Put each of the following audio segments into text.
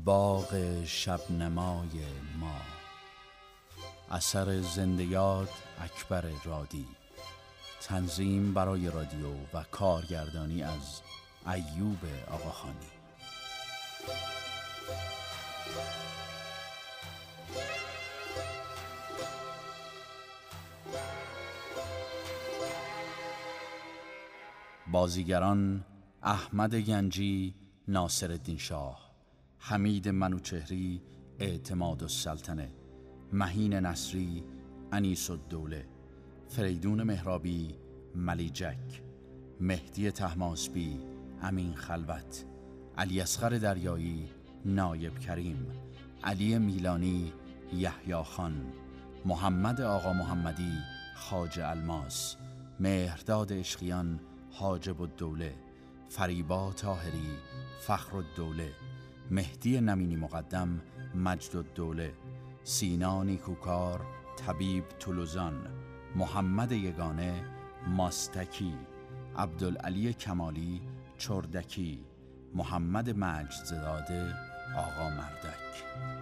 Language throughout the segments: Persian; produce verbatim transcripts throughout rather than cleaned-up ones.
باغ شبنمای ما. اثر زنده یاد اکبر رادی. تنظیم برای رادیو و کارگردانی از ایوب آقاخانی. بازیگران: احمد گنجی ناصرالدین شاه، حمید منوچهری اعتماد السلطنه، مهین نصری انیس الدوله، فریدون مهرابی ملیجک، مهدی طهماسبی امین خلوت، علی اصغر دریایی نایب کریم، علی میلانی یحیی خان، محمد آقا محمدی خواجه الماس، مهرداد عشقیان حاجب الدوله، فریبا طاهری فخر الدوله، مهدی نمینی مقدم مجد الدوله، سینا نیکوکار طبیب طلوزان، محمد یگانه ماستکی، عبدالعلی کمالی چردکی، محمد مجدزاده آقا مردک.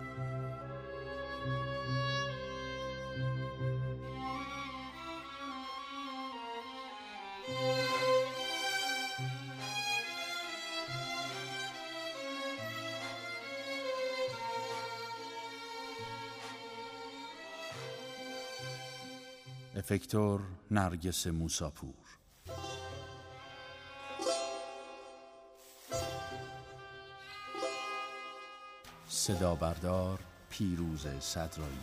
افکتور نرگس موساپور. صدا بردار پیروز صدرایی.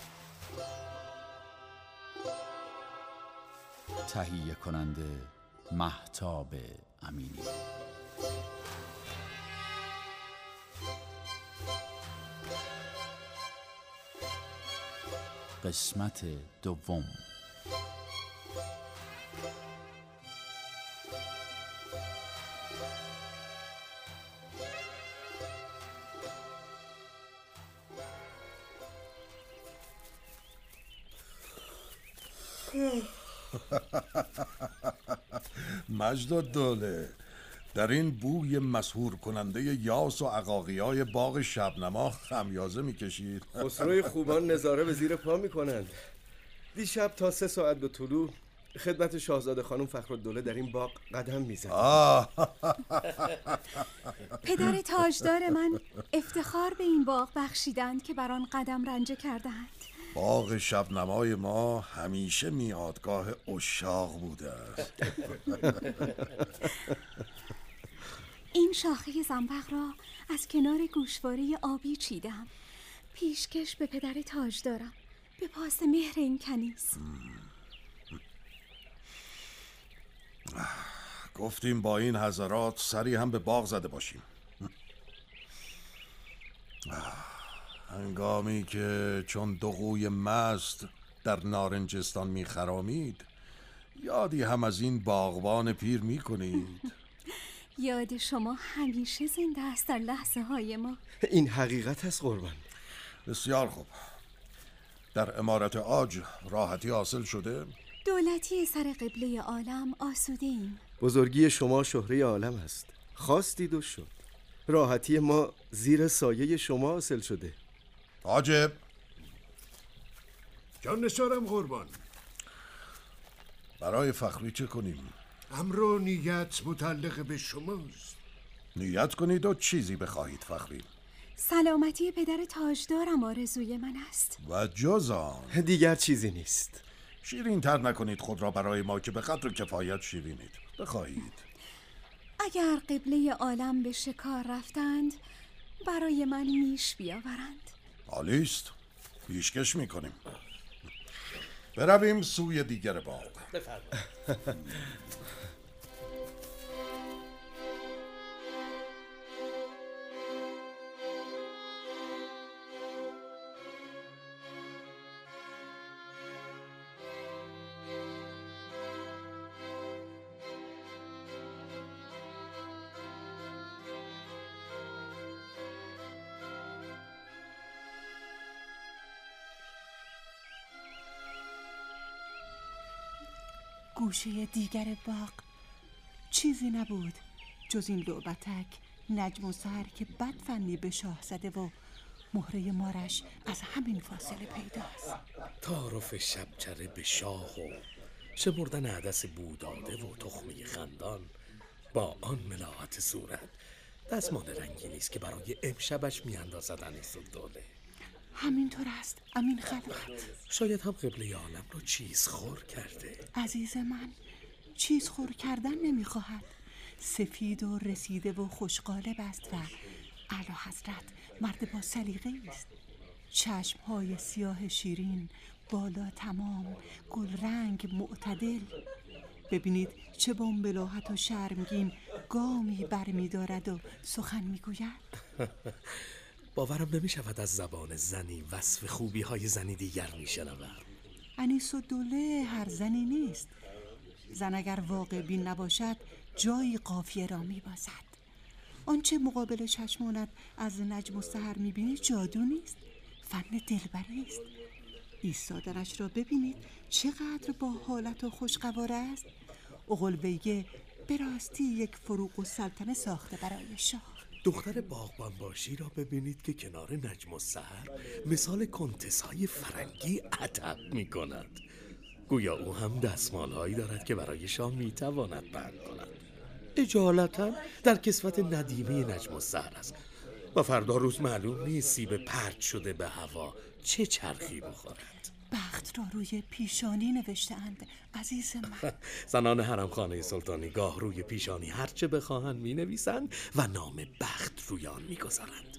تهیه کننده مهتاب امینی. قسمت دوم. مجد الدوله، در این بوی مسحور کننده یاس و عقاقیای باغ شبنما خمیازه میکشید. خسروی خوبان نظاره به زیر پا میکنند. دیشب تا سه ساعت به طلوع خدمت شاهزاده خانم فخرالدوله در این باغ قدم میزد. پدر تاجدار من افتخار به این باغ بخشیدند که بر آن قدم رنجه کردند. باغ شبنمای ما همیشه میادگاه عشاق بوده است. این شاخه زنبق را از کنار گوشواره آبی چیدم، پیشکش به پدر تاجدارم، به پاس مهر این کنیز. گفتیم با این حضرات سری هم به باغ زده باشیم. هنگامی که چون دو قوی مست در نارنجستان میخرامید، یادی هم از این باغبان پیر میکنید؟ یاد شما همیشه زنده است در لحظه های ما. این حقیقت است قربان. بسیار خوب. در امارت عاج راحتی حاصل شده؟ دولتی سر قبله عالم آسوده ایم. بزرگی شما شهره عالم است. خواستید و شد. راحتی ما زیر سایه شما حاصل شده. حاجب جان نثارم قربان. برای فخری چه کنیم؟ امر و نیت متعلق به شماست. نیت کنید و چیزی بخواهید فخری. سلامتی پدر تاجدارم آرزوی من است. و جز آن دیگر چیزی نیست. شیرین تر نکنید خود را برای ما که به قدر کفایت شیرینید. بخواهید. اگر قبله عالم به شکار رفتند، برای من میش بیاورند. عالیست. پیشکش میکنیم. برویم سوی دیگر باغ. بفرمایید. گوشه دیگر باغ چیزی نبود جز این لعبتک نجم السحر که بدفنی به شاه زده و مهره مارش از همین فاصله پیداست. تعارف شبچره به شاه و شمردن عدس بوداده و تخمه خندان با آن ملاحت صورت دستمان رنگی نیست که برای امشبش میاندازد انیس‌الدوله. همینطور است امین خلقت. شاید هم قبله عالم رو چیز خور کرده. عزیز من، چیز خور کردن نمیخواهد. سفید و رسیده و خوشقالب است و اعلی حضرت مرد با سلیقه است. چشمهای سیاه شیرین، بالا تمام، گل رنگ معتدل. ببینید چه با ملاحت و شرمگین گامی برمی دارد و سخن می گوید. باورم نمی شود از زبان زنی وصف خوبی های زنی دیگر می شنوم. انیس‌الدوله هر زنی نیست. زن اگر واقع بین نباشد جایی قافیه را می بازد. آنچه مقابل چشمانت از نجم السحر می بینی جادو نیست، فن دلبری است. ایستادنش را ببینید چقدر با حالت و خوشقواره است. اغلویه به راستی یک فروغ السلطنه ساخته برای شاه. دختر باغبان باشی را ببینید که کنار نجم السحر مثال کنتس‌های فرنگی ادب می کند. گویا او هم دستمال‌هایی دارد که برای شاه می تواند بند کند. اجالتا در کسوت ندیمه نجم السحر است و فردا روز معلوم نیست سیب پرت شده به هوا چه چرخی بخورد. بخت را روی پیشانی نوشته اند عزیز من. زنان حرمخانه سلطانی گاه روی پیشانی هرچه بخواهند می نویسند و نام بخت روی آن می گذارند.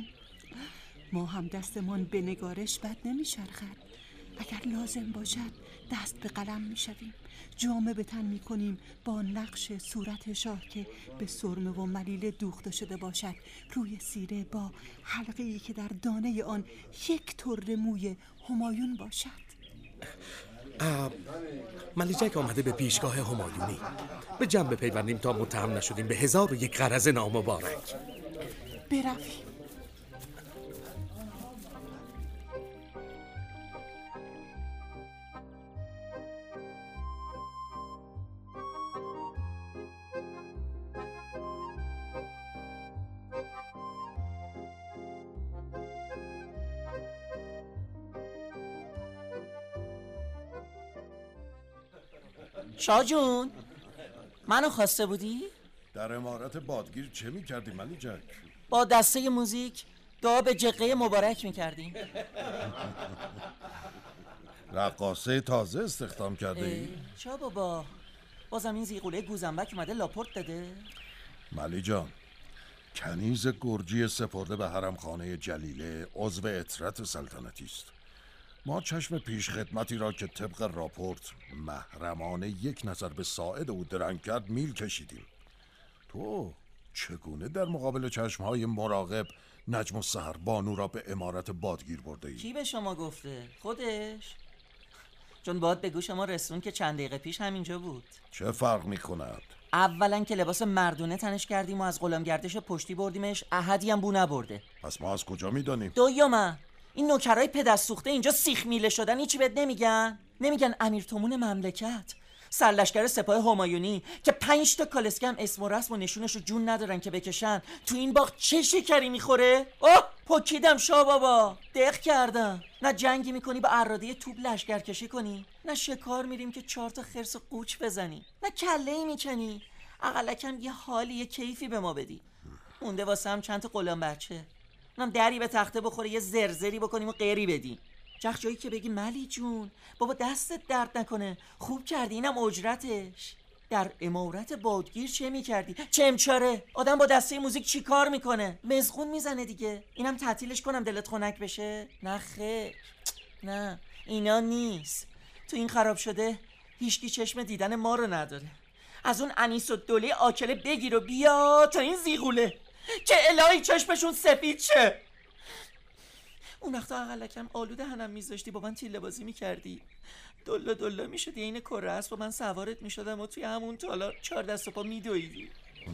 ما هم دستمان به نگارش بد نمی شرخد. اگر لازم باشد دست به قلم می شویم. جامه به تن می کنیم با نقش صورت شاه که به سرمه و ملیل دوخته شده باشد روی سیره با حلقه‌ای که در دانه آن یک طره موی همایون باشد. ملیجک آمده به پیشگاه همایونی. به جنب پیوندیم تا متهم نشدیم به هزار و یک غرض نامبارک. برویم. شاه جون، منو خواسته بودی؟ در امارت بادگیر چه می کردی ملیجک؟ با دسته موزیک دعا به جقه مبارک می کردیم. رقاصه تازه استخدام کرده ای؟ شاه بابا، بازم این زیغوله گوزنبک اومده لاپورت داده؟ ملی جان، کنیز گرجی سپرده به حرمخانه جلیله عضو اطرت سلطنتی است. ما چشم پیش خدمتی را که طبق راپورت محرمانه یک نظر به ساعد او درنگ کرد میل کشیدیم. تو چگونه در مقابل چشمهای مراقب نجم السحر بانو را به امارت بادگیر برده ای؟ کی به شما گفته؟ خودش؟ چون باد به گوش ما رسون که چند دقیقه پیش همینجا بود. چه فرق می کند؟ اولا که لباس مردونه تنش کردیم و از غلامگردش پشتی بردیمش، احدی هم بو نبرده. پس ما از کجا می دانیم؟ دویومه، این نوکرای پدست سوخته اینجا سیخ میله شدن، هیچی بهت نمیگن؟ نمیگن امیر تومون مملکت، سرلشکر سپاه همایونی که پنج تا کالسکه هم اسم و رسم و نشونش رو جون ندارن که بکشن، تو این باغ چه شکری میخوره؟ اوه پکیدم شاه بابا، دق کردم. نه جنگی میکنی با اراده توپ لشکر کشی کنی، نه شکار میریم که چهار تا خرس قوچ بزنی، نه کله ای میکنی. اقلکم یه حالی یه کیفی به ما بدی. مونده واسه هم چند تا غلام بچه، اونم دری به تخته بخوره یه زرزری بکنیم و قیری بدیم. جخ جایی که بگی ملی جون بابا دستت درد نکنه، خوب کردی، اینم اجرتش. در امارت بادگیر چه میکردی؟ چمچاره آدم با دسته موزیک چی کار میکنه؟ مزغون میزنه دیگه. اینم تعطیلش کنم دلت خنک بشه؟ نه خیر، نه اینا نیست. تو این خراب شده هیچکی چشم دیدن ما رو نداره. از اون انیس‌الدوله آکله بگیر و بیا تا این زیغوله که الهی چشمشون سفید شه. اون وقتا اقلکم آلوده هنم میذاشتی، با من تیله بازی میکردی، دلا دلا میشدی این کره است، با من سوارت میشدم و توی همون تالار چهار دست و پا میدویدی.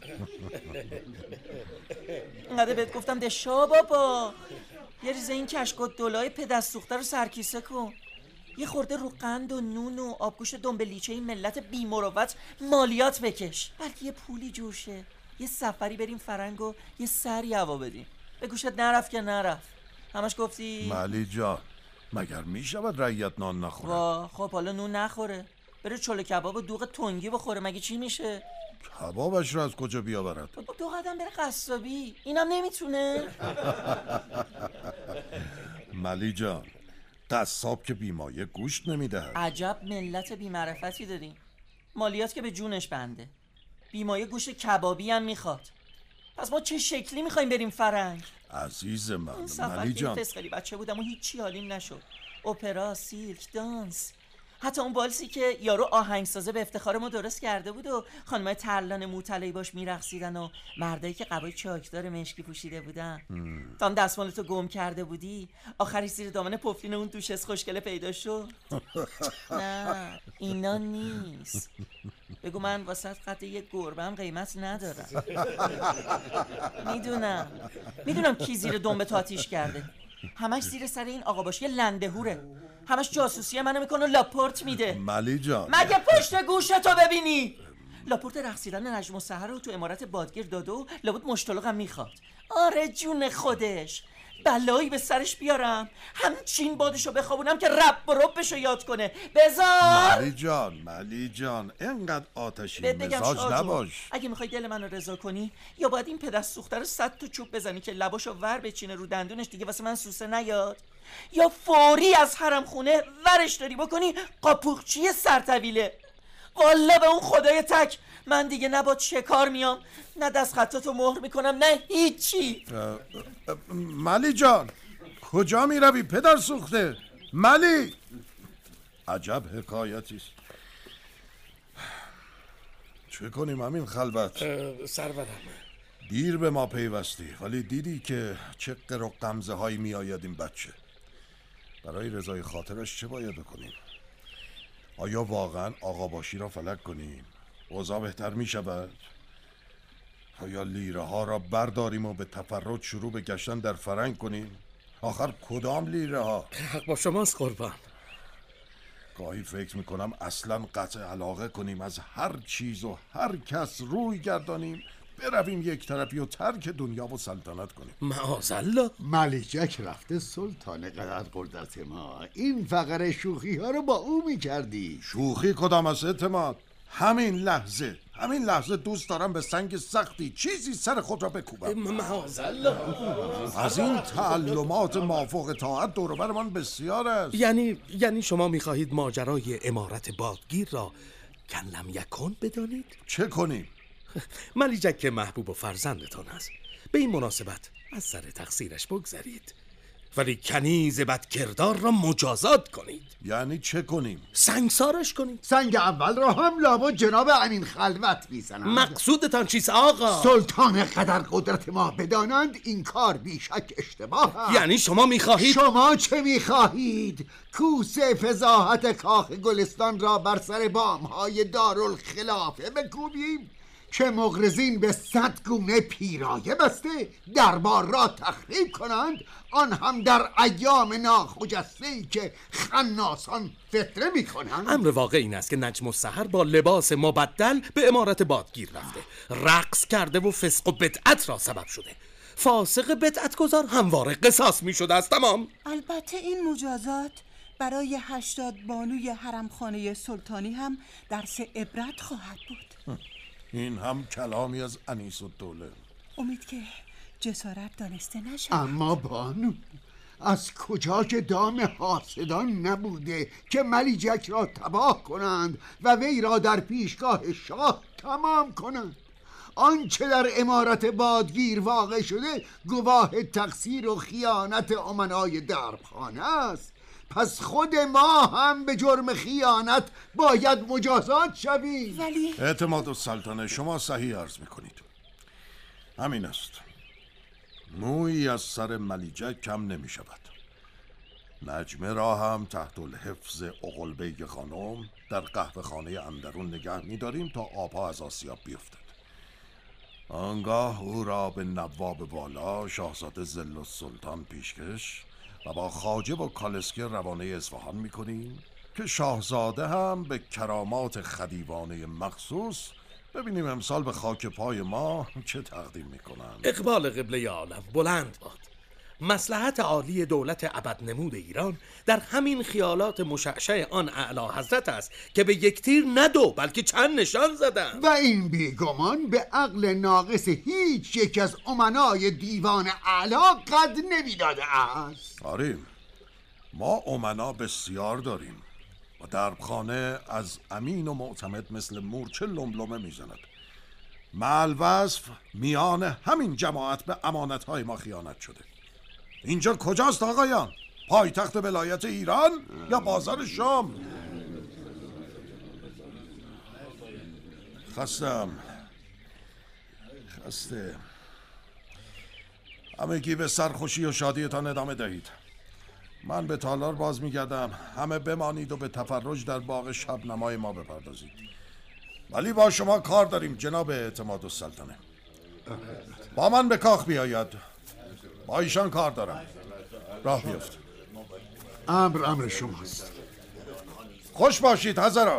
اینقدر بهت گفتم ده شا بابا یه ریزه این کشک و دلای پدست سوخته رو سرکیسه کن، یه خورده رو قند و نون و آبگوشت دنبلیچه این ملت بی مروت مالیات بکش، بلکه یه پولی جور شه یه سفری بریم فرنگ و یه سری هوا بدیم. به گوشت نرفت که نرفت. همش گفتی ملی جان مگر میشود رعیت نان نخوره؟ وا خب حالا نون نخوره، بره چلو کباب و دوغ تنگی بخوره، مگه چی میشه؟ کبابش رو از کجا بیاورد؟ دو قدم بره قصابی، اینم نمیتونه؟ ملی جان قصاب که بیمایه گوشت نمیدهد. عجب ملت بیمعرفتی داریم. مالیات که به جونش بنده، بیمایه گوشت کبابی هم میخواد. پس ما چه شکلی میخوایم بریم فرنگ؟ عزیز من اون سفر ملی که جان فسقلی بچه بودم و هیچی حالیم نشد. اپرا، سیرک، دانس، حتی اون بالسی که یارو آهنگسازه به افتخار ما درست کرده بود و خانمای ترلان موطلعی باش میرقصیدن و مردایی که قبای چاکدار مشکی پوشیده بودن. تا هم دستمالتو گم کرده بودی آخری زیر دامن پفلین اون دوشس خوشگله پیدا شد. نه اینا نیست. بگو من واسه قد یک گربه هم قیمت ندارم. میدونم میدونم کی زیر دنبه آتیش کرده. همش زیر سر این آقا باشه، یه لندهوره. همش جاسوسی منو میکنه و لاپورت میده. ملی جان مگه پشت گوشتو ببینی؟ لاپورت رقصیدن نجم السحر رو تو امارت بادگیر داده و لابد مشتلقم میخواد. آره جون خودش، بلایی به سرش بیارم همچین بادشو بخوابونم که رب و ربشو یاد کنه. بذار ملی جان ملی جان اینقدر آتشی بگم مزاج شاجو، نباش. اگه میخوای دل منو رضا کنی یا باید این پدر سوخته رو صد تا چوب بزنی که لباشو ور بچینه رو دندونش دیگه واسه من سوسه نیاد، یا فوری از حرم خونه ورش داری بکنی قاپوقچی سرطویله. والا به اون خدای تک من دیگه نه با چه کار میام، نه دست خطاتو مهر میکنم، نه هیچی. ملی جان کجا میروی پدر سوخته؟ ملی عجب حکایتیست. چه کنیم همین خلوت؟ سرورم دیر به ما پیوستی ولی دیدی که چه قر و غمزه هایی می آید این بچه. برای رضای خاطرش چه باید بکنیم؟ آیا واقعا آقا باشی را فلک کنیم؟ اوضاع بهتر می شود؟ آیا لیره ها را برداریم و به تفرد شروع به گشتن در فرنگ کنیم؟ آخر کدام لیره ها؟ حق با شماست قربان. گاهی فکر میکنم اصلا قطع علاقه کنیم از هر چیز و هر کس روی گردانیم برویم یک طرفی و ترک دنیا و سلطنت کنیم. معاذالله. ملیجک رفته سلطان قدر قدرت ما، این فقر شوخی ها رو با او میکردی. شوخی کدام است اعتماد؟ همین لحظه همین لحظه دوست دارم به سنگ سختی چیزی سر خود را بکوبم. معاذالله. از این تعلمات مافوق طاعت دور و برمان بسیار است. یعنی یعنی شما میخواهید ماجرای امارت بادگیر را کنلم یکن بدانید؟ چه کنیم؟ ملیجک که محبوب و فرزندتان است، به این مناسبت از سر تقصیرش بگذرید، ولی کنیز بد کردار را مجازات کنید. یعنی چه کنیم؟ سنگسارش کنید. سنگ اول را هم لابد جناب امین خلوت میزنند. مقصودتان چیست آقا؟ سلطان قدر قدرت ما بدانند این کار بیشک اشتباه است. یعنی شما میخواهید؟ شما چه میخواهید؟ کوسه فضاحت کاخ گلستان را بر سر بامهای دارالخلافه بکوبیم که مغرضین به صد گونه پیرایه بسته دربار را تخریب کنند، آن هم در ایام ناخجسته‌ای که خناسان فتنه می کنند. امر واقع این است که نجم السحر با لباس مبدل به امارت بادگیر رفته، رقص کرده و فسق و بدعت را سبب شده. فاسق بدعت گذار همواره قصاص می شده است. تمام. البته این مجازات برای هشتاد بانوی حرمخانه سلطانی هم درس عبرت خواهد بود. این هم کلامی از انیس الدوله. امید که جسارت دانسته نشد. اما بانو از کجا که دام حاسدان نبوده که ملیجک را تباه کنند و وی را در پیشگاه شاه تمام کنند؟ آنچه در امارت بادگیر واقع شده گواه تقصیر و خیانت امنای دربخانه است. پس خود ما هم به جرم خیانت باید مجازات شویم. ولی اعتماد السلطنه شما صحیح عرض میکنید. همین است. مویی از سر ملیجک کم نمی شود. نجمه را هم تحت الحفظ اغلبیگ خانم در قهوه خانه اندرون نگه می داریم تا آبها از آسیاب بیفتد. آنگاه او را به نواب والا شاهزاده ظل السلطان پیشکش و با خواجه و کالسکه روانه اصفهان می کنیم که شاهزاده هم به کرامات خدیوانه مخصوص ببینیم امسال به خاک پای ما چه تقدیم میکنن. اقبال قبله عالم بلند باد. مصلحت عالی دولت ابدنمود ایران در همین خیالات مشعشع آن اعلی حضرت است که به یک تیر نه دو بلکه چند نشان زدن و این بیگمان به عقل ناقص هیچ یک از امنای دیوان اعلا قد نمیداده است. آریم، ما امنا بسیار داریم و دربخانه از امین و معتمد مثل مورچه لملمه میزند. مع الوصف میان همین جماعت به امانتهای ما خیانت شده. اینجا کجاست آقایان؟ پایتخت ولایت ایران یا بازار شام؟ خستم خسته. همگی به سرخوشی و شادیتان ادامه دهید. من به تالار باز میگردم. همه بمانید و به تفرج در باغ شبنمای ما بپردازید. ولی با شما کار داریم جناب اعتماد السلطنه. با من به کاخ بیاید. با ایشان کار دارم. راه بیفت. امر امر شماست. خوش باشید حضرات.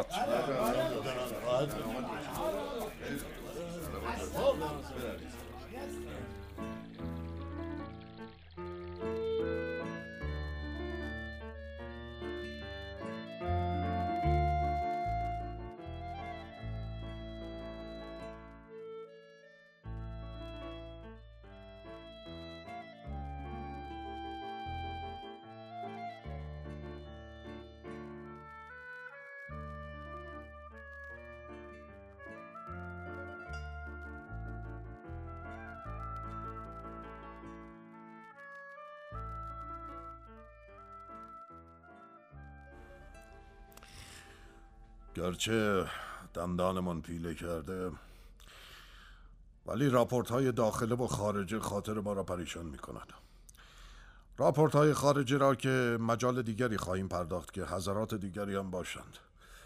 گرچه دندانمان پیله کرده ولی راپورت های داخله و خارجه خاطر ما را پریشان می کند. راپورت های خارجه را که مجال دیگری خواهیم پرداخت که حضرات دیگری هم باشند.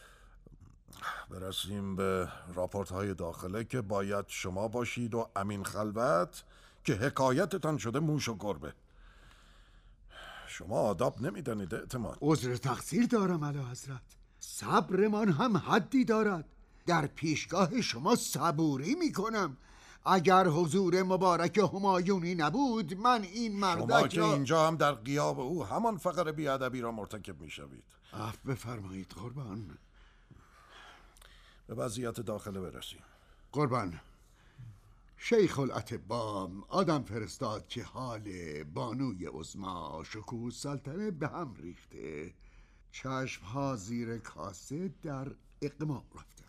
برسیم به راپورت های داخله که باید شما باشید و امین خلوت که حکایتتان شده موش و گربه. شما آداب نمیدانید اعتماد. عذر تقصیر دارم اعلی حضرت. صبرمان هم حدی دارد. در پیشگاه شما صبوری میکنم. اگر حضور مبارک همایونی نبود من این مردک شما که را... اینجا هم در غیاب او همان فقر بیادبی را مرتکب میشوید. عفو بفرمایید قربان. به وضعیت داخله برسیم. قربان، شیخ الاطباء آدم فرستاد که حال بانوی عظما شکوه السلطنه به هم ریخته. چشم ها زیر کاسه در اقماع رفتند.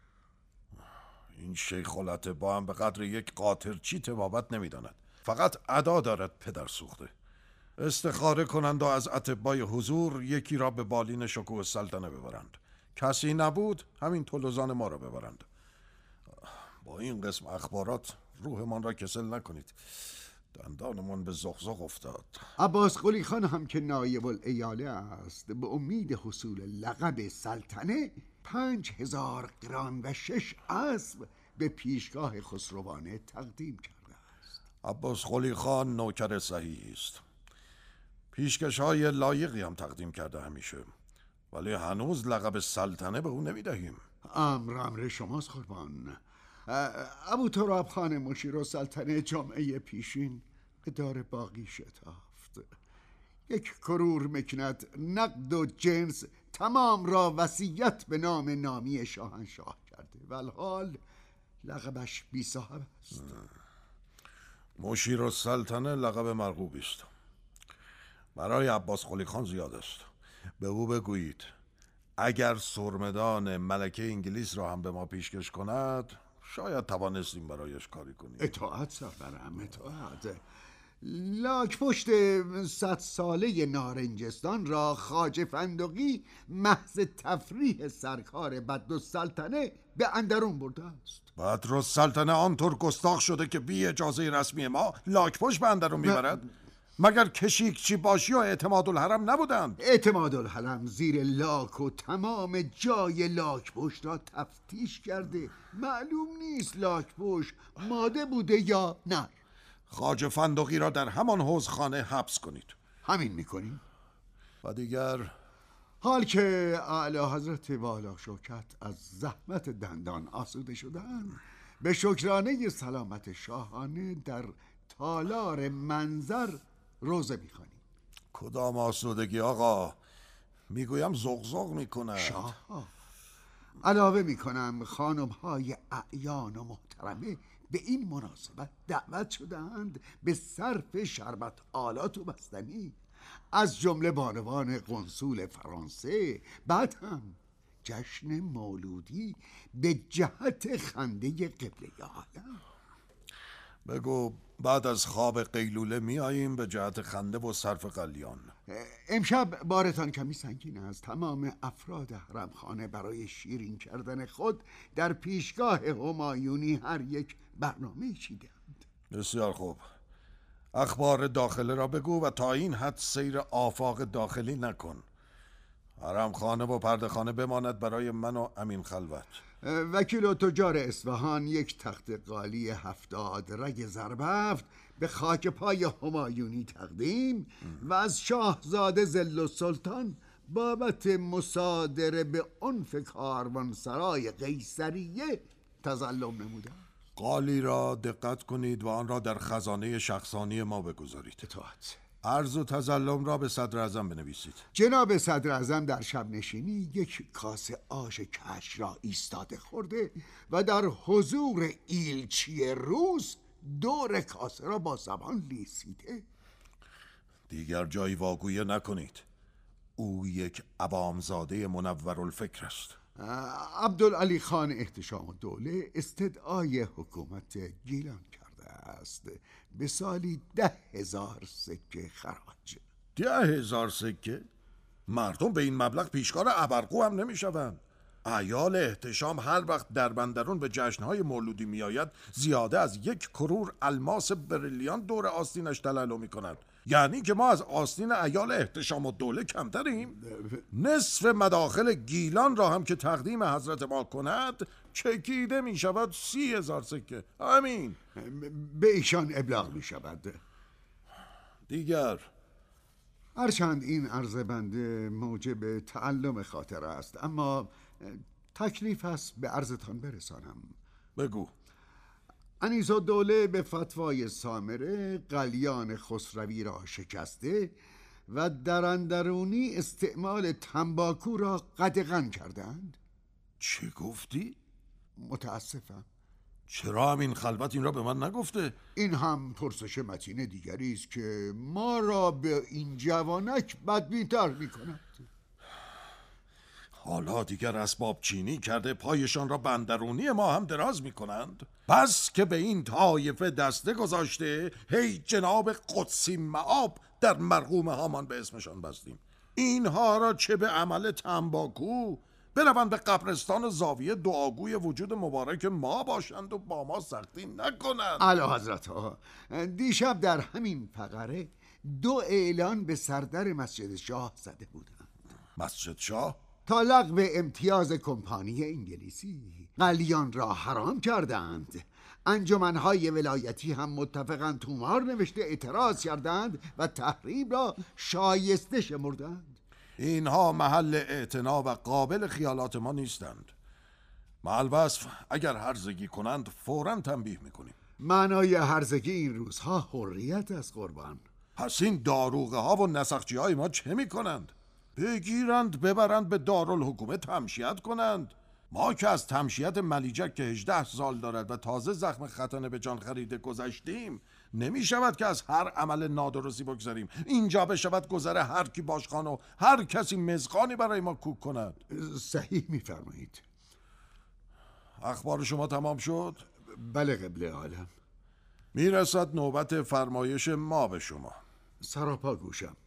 این شیخ الاطباء هم به قدر یک قاطرچی طبابت نمیداند. فقط ادا دارد پدر سوخته. استخاره کنند و از اطبای حضور یکی را به بالین شکوه السلطنه ببرند. کسی نبود همین طلوزان ما را ببرند. با این قسم اخبارات روحمان را کسل نکنید. دندانمان به زغزغ افتاد. عباس قلی خان هم که نایب الایاله است به امید حصول لقب سلطنه پنج هزار قران و شش اسب به پیشگاه خسروانه تقدیم کرده است. عباس قلی خان نوکر صحیحی است. پیشکش های لایقی هم تقدیم کرده همیشه، ولی هنوز لقب سلطنه به او نمیدهیم. امر امر شماست قربان. ابو تراب خان مشیر السلطنه جمعه پیشین به دار باقی شتافت. یک کرور مکنت نقد و جنس تمام را وصیت به نام نامی شاهنشاه کرده و الحال لقبش بی صاحب است. مشیر السلطنه لقب مرغوبی است. برای عباس قلی خان زیاد است. به او بگویید اگر سرمدان ملکه انگلیس را هم به ما پیشکش کند شاید توانستیم برایش کاری کنیم. اطاعت سرورم، اطاعت. لاک پشت صد ساله نارنجستان را خواجه فندقی محض تفریح سرکار بدرالسلطنه به اندرون برده است. بدرالسلطنه آنطور گستاخ شده که بی اجازه رسمی ما لاک پشت به اندرون میبرد؟ مگر کشیکچی باشی و اعتماد الحرم نبودند؟ اعتماد الحرم زیر لاک و تمام جای لاک پشت را تفتیش کرده. معلوم نیست لاک پشت ماده بوده یا نه. خواجه فندقی را در همان حوضخانه حبس کنید. همین میکنیم. و دیگر حال که اعلی حضرت والا شوکت از زحمت دندان آسوده شدن، به شکرانه سلامت شاهانه در تالار منظر روزه میخوانیم. کدام آسودگی آقا؟ میگویم زغزغ میکنه. شاه علاوه میکنم خانم های اعیان و محترمه به این مناسبت دعوت شدند به صرف شربت آلات و بستنی، از جمله بانوان قنصول فرانسه. بعد هم جشن مولودی به جهت خنده قبله عالم. بگو بعد از خواب قیلوله میاییم به جهت خنده و صرف قلیان. امشب بارتان کمی سنگین است. تمام افراد حرمخانه برای شیرین کردن خود در پیشگاه همایونی هر یک برنامه چیدند. بسیار خوب. اخبار داخله را بگو و تا این حد سیر آفاق داخلی نکن. حرمخانه و پردهخانه بماند برای من و امین خلوت. وکیل و تجار اصفهان یک تخت قالی هفتاد رگ زربفت به خاک پای همایونی تقدیم و از شاهزاده ذل السلطان بابت مصادره به عنف کاروانسرای قیصریه تظلم نموده. قالی را دقت کنید و آن را در خزانه شخصانی ما بگذارید. اطاعت. عرض و تظلم را به صدر اعظم بنویسید. جناب صدر اعظم در شب نشینی یک کاسه آش کش را ایستاده خورده و در حضور ایلچی روس دور کاسه را با زبان لیسیده. دیگر جایی واگویه نکنید. او یک عوامزاده منورالفکر است. عبدالعلی خان احتشام الدوله استدعای حکومت گیلان کرده است به سالی ده هزار سکه خراج. ده هزار سکه؟ مردم به این مبلغ پیشکار ابرقو هم نمی شوند. عیال احتشام هر وقت در بندرون به جشنهای مولودی می آید زیاده از یک کرور الماس بریلیان دور آستینش تلالو می کند. یعنی که ما از آستین عیال احتشام الدوله کمتریم؟ نصف مداخل گیلان را هم که تقدیم حضرت ما کند چکیده می شود سی هزار سکه. همین به ایشان ابلاغ می شود. دیگر هرچند این عرض بنده موجب تعلم خاطر است، اما تکلیف است به عرضتان برسانم. بگو. انیس الدوله به فتوای سامره قلیان خسروی را شکسته و در اندرونی استعمال تنباکو را قدغن کردند. چه گفتی؟ متاسفم. چرا همین خلوت این را به من نگفته؟ این هم پرسش متین دیگری است که ما را به این جوانک بدبین‌تر می‌کند. حالا دیگر اسباب چینی کرده پایشان را بندرونی ما هم دراز می کنند. بس که به این طایفه دسته گذاشته هی جناب قدسی معاب در مرقوم هامان به اسمشان بستیم. اینها را چه به عمل تنباکو بروند به قبرستان و زاویه دعاگوی وجود مبارک ما باشند و با ما سختی نکنند. اعلی حضرت ها، دیشب در همین فقره دو اعلان به سردر مسجد شاه زده بودند. مسجد شاه؟ تا لغو امتیاز کمپانی انگلیسی قلیان را حرام کردند. انجمنهای ولایتی هم متفقاً تومار نوشته اعتراض کردند و تحریم را شایسته شمردند. اینها محل اعتنا و قابل خیالات ما نیستند. محل وصف اگر هرزگی کنند فوراً تنبیه میکنیم. معنای هرزگی این روزها حریت از قربان. پس این داروغه ها و نسخچی های ما چه میکنند؟ بگیرند ببرند به دارالحکومه تمشیت کنند. ما که از تمشیت ملیجک که هجده سال دارد و تازه زخم ختنه به جان خریده گذشتیم، نمی شود که از هر عمل نادرستی بگذاریم. اینجا بشود گذره هر کی باشخان و هر کسی مزخانی برای ما کوک کند. صحیح میفرمایید. اخبار شما تمام شد؟ بله قبله عالم. میرسد نوبت فرمایش ما به شما. سراپا گوشم.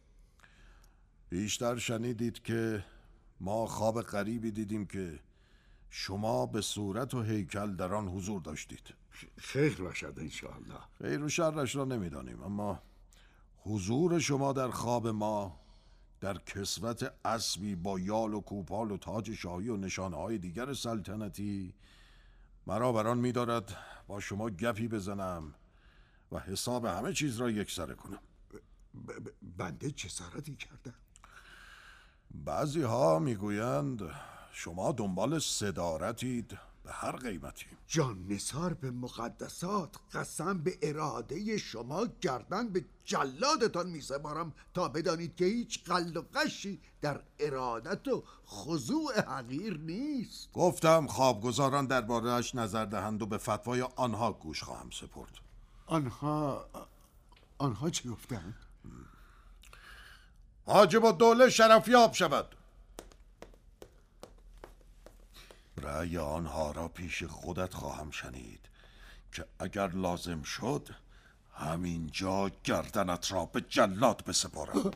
بیشتر شنیدید که ما خواب غریبی دیدیم که شما به صورت و هیکل در آن حضور داشتید. خیر باشد انشاءالله. خیر و شرش را نمیدانیم، اما حضور شما در خواب ما در کسوت اسبی با یال و کوپال و تاج شاهی و نشانه‌های دیگر سلطنتی مرا بران می‌دارد با شما گپی بزنم و حساب همه چیز را یک سره کنم. ب- ب- بنده جسارتی کردم؟ بعضی ها میگویند شما دنبال صدارتید به هر قیمتی. جان نثار به مقدسات قسم به اراده شما گردن به جلادتان میسپارم تا بدانید که هیچ قل و قشی در ارادت و خضوع حقیر نیست. گفتم خوابگزاران درباره‌اش نظر دهند و به فتوای آنها گوش خواهم سپرد. آنها آنها چی گفتند؟ حاجب الدوله شرفیاب شود. رأی آنها را پیش خودت خواهم شنید که اگر لازم شد همینجا گردنت را به جلاد بسپارم.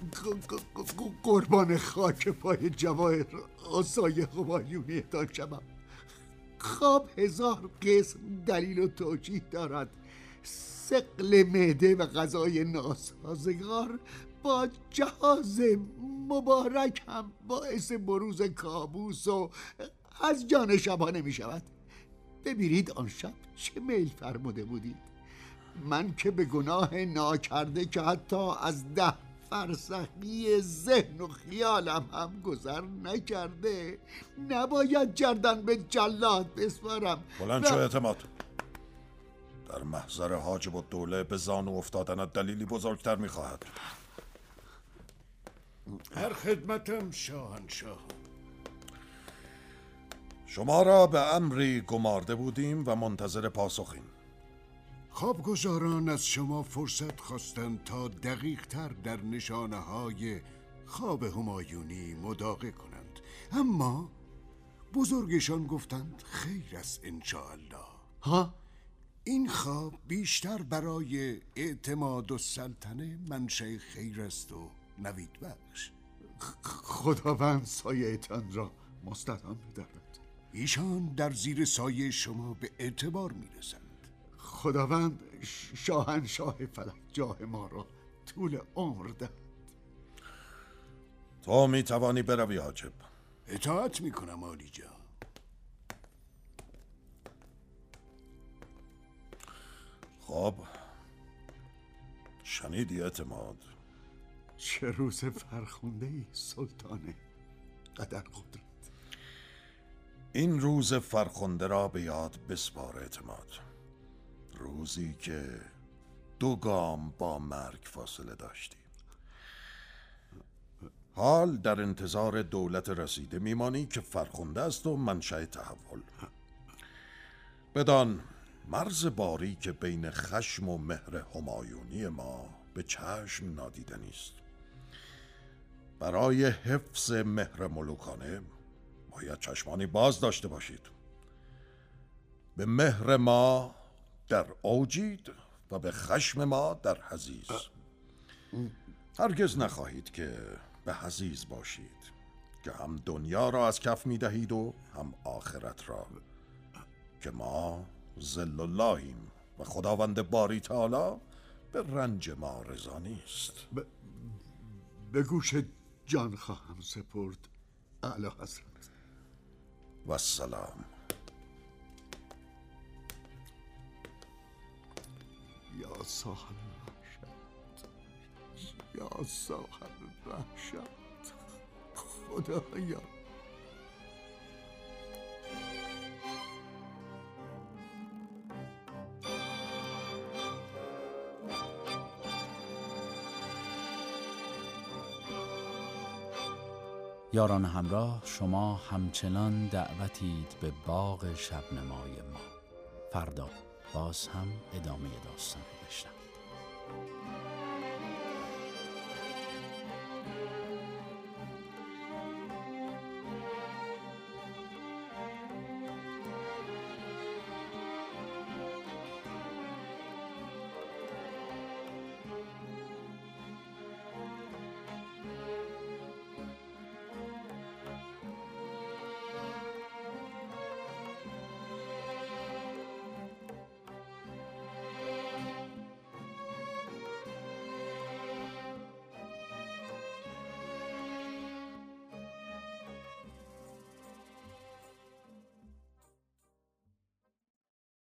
قربان خاک پای جواهر آسای همایونیتان شوم. خواب هزار قسم دلیل و توجیه دارد. ثقل معده و غذای ناسازگار با جهاز مبارک هم باعث بروز کابوس و از جان شبانه می شود. ببینید آن شب چه میل فرموده بودید. من که به گناه ناکرده که حتی از ده فرسخی ذهن و خیالم هم گذر نکرده نباید گردن به جلاد بسپارم. بلند شو اعتماد. در محضر حاجب الدوله به زانو افتادنت دلیلی بزرگتر می خواهد. هر خدمتم شاهنشاه. شما را به امری گمارده بودیم و منتظر پاسخیم. خوابگزاران از شما فرصت خواستند تا دقیق تر در نشانه های خواب همایونی مداقه کنند، اما بزرگشان گفتند خیر است انشاءالله. ها؟ این خواب بیشتر برای اعتماد و سلطنه منشأ خیر است و نوید بخش. خداوند سایه‌تان را مستدام بدارد. ایشان در زیر سایه شما به اعتبار میرسند. خداوند شاهنشاه فلک جاه ما را طول عمر دهد. تو می توانی بروی حاجب. اطاعت میکنم عالی جان. خب شنیدی اعتماد؟ چه روز فرخنده ای سلطان قدر قدرت. این روز فرخنده را به یاد بسپار اعتماد. روزی که دو گام با مرگ فاصله داشتیم. حال در انتظار دولت رسیده میمانی که فرخنده است و منشأ تحول. بدان مرز باری که بین خشم و مهر همایونی ما به چشم نادیدنی است. برای حفظ مهر ملوکانه باید چشمانی باز داشته باشید. به مهر ما در اوجید و به خشم ما در حضیض. هرگز نخواهید که به حضیض باشید که هم دنیا را از کف می دهید و هم آخرت را، که ما ذل اللهیم و خداوند باری تعالی به رنج ما رضا نیست. ب... به گوش جان خواهم سپرد اعلی حضرت. و السلام. یا صاحب وحشت، یا صاحب وحشت، خدایا. یاران همراه، شما همچنان دعوتید به باغ شبنمای ما. فردا باز هم ادامه داستان رو بشنوید.